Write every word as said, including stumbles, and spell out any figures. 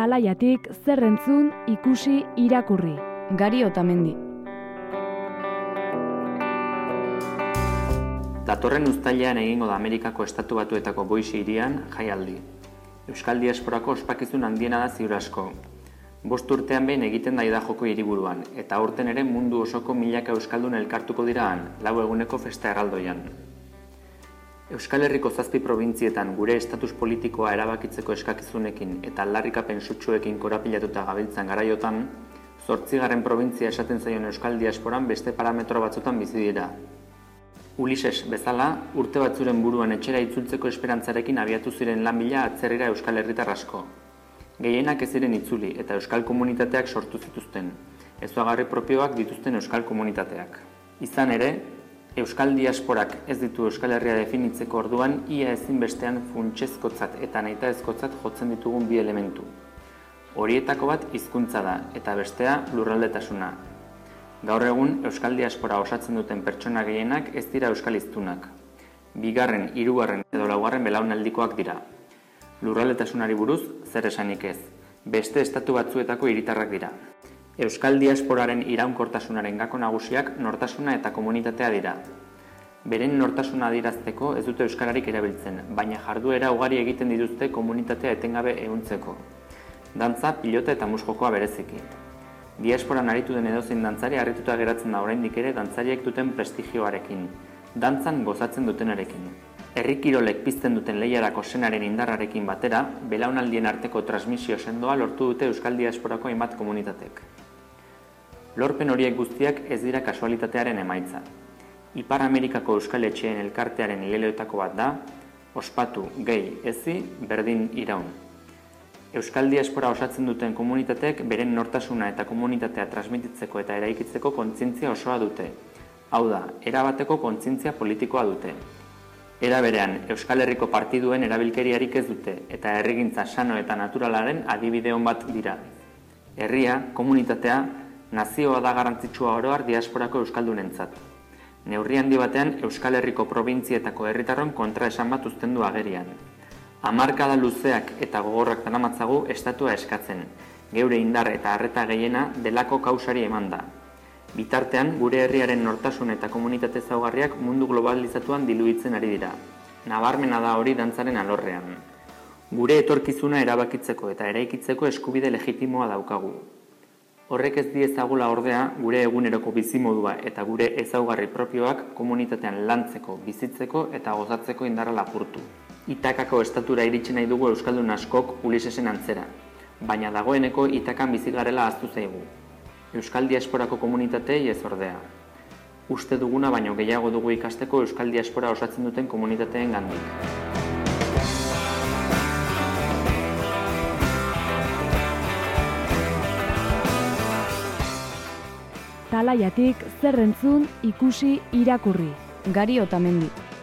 Talaiatik zer entzun, ikusi, irakurri. Gari Otamendi. Datorren uztailean egingo da Amerikako Estatu Batuetako Boise hirian jaialdi. Euskal diasporako ospakizun handiena da ziur asko. Bost urtean behin egiten da Idajoko hiriburuan, eta aurten ere mundu osoko milaka euskaldun elkartuko dira han, lau eguneko festa erraldoian. Euskal Herriko zazpi probintzietan gure estatus politikoa erabakitzeko eskakizunekin eta aldarrikapen sutsuekin korapilatuta gabiltzan garaiotan, zortzigarren probintzia esaten zaion euskal diasporan beste parametro batzutan bizi dira. Ulises bezala, urte batzuren buruan etxera itzultzeko esperantzarekin abiatu ziren lan bila atzerrira euskal herritar asko. Gehienak ez ziren itzuli eta euskal komunitateak sortu zituzten, ezugarri propioak dituzten euskal komunitateak. Izan ere, euskal diasporak ez ditu Euskal Herria definitzeko orduan ia ezinbestean funtsezkotzat eta nahitaezkotzat jotzen ditugun bi elementu. Horietako bat hizkuntza da eta bestea lurraldetasuna. Gaur egun euskal diaspora osatzen duten pertsona gehienak ez dira euskal hiztunak. Bigarren, hirugarren edo laugarren belaunaldikoak dira. Lurraldetasunari buruz zer esanik ez, beste estatu batzuetako hiritarrak dira. Euskal diasporaren iraunkortasunaren gako nagusiak nortasuna eta komunitatea dira. Beren nortasuna adierazteko ez dute euskararik erabiltzen, baina jarduera ugari egiten dituzte komunitatea etengabe ehuntzeko. Dantza, pilota eta musjokoa bereziki. Diasporan aritu den edozein dantzari harrituta geratzen da oraindik ere dantzariek duten prestigioarekin, dantzan gozatzen dutenarekin. Herri kirolek pizten duten lehiarako senaren indarrarekin batera, belaunaldien arteko transmisio sendoa lortu dute euskal diasporako hainbat komunitatek. Lorpen horiek guztiak ez dira kasualitatearen emaitza. Ipar Amerikako euskal etxeen elkartearen leloetako bat da, ospatu, gehi, ezi, berdin iraun. Euskal diaspora osatzen duten komunitateek beren nortasuna eta komunitatea transmititzeko eta eraikitzeko kontzientzia osoa dute. Hau da, erabateko kontzientzia politikoa dute. Era berean, Euskal Herriko partiduen erabilkeriarik ez dute eta herrigintza sano eta naturalaren adibide on bat dira. Herria, komunitatea, nazioa da garrantzitsua oro har diasporako euskaldunentzat. Neurri handi batean Euskal Herriko probintzietako herritarron kontraesan bat uzten du agerian. Hamarkada luzeak eta gogorrak daramatzagu estatua eskatzen, geure indar eta harreta gehiena delako kausari eman da. Bitartean, gure herriaren nortasun eta komunitate ezaugarriak mundu globalizatuan diluitzen ari dira. Nabarmena da hori dantzaren alorrean. Gure etorkizuna erabakitzeko eta eraikitzeko eskubide legitimoa daukagu. Horrek ez diezagula ordea gure eguneroko bizimodua eta gure ezaugarri propioak komunitatean lantzeko, bizitzeko eta gozatzeko indarra lapurtu. Itakako estatura iritsi nahi dugu euskaldun askok Ulisesen antzera, baina dagoeneko Itakan bizi garela ahaztu zaigu. Euskal diasporako komunitatei ez ordea. Uste duguna baino gehiago dugu ikasteko euskal diaspora osatzen duten komunitateen gandik. Talaiatik zer entzun, ikusi, irakurri. Gari Otamendi.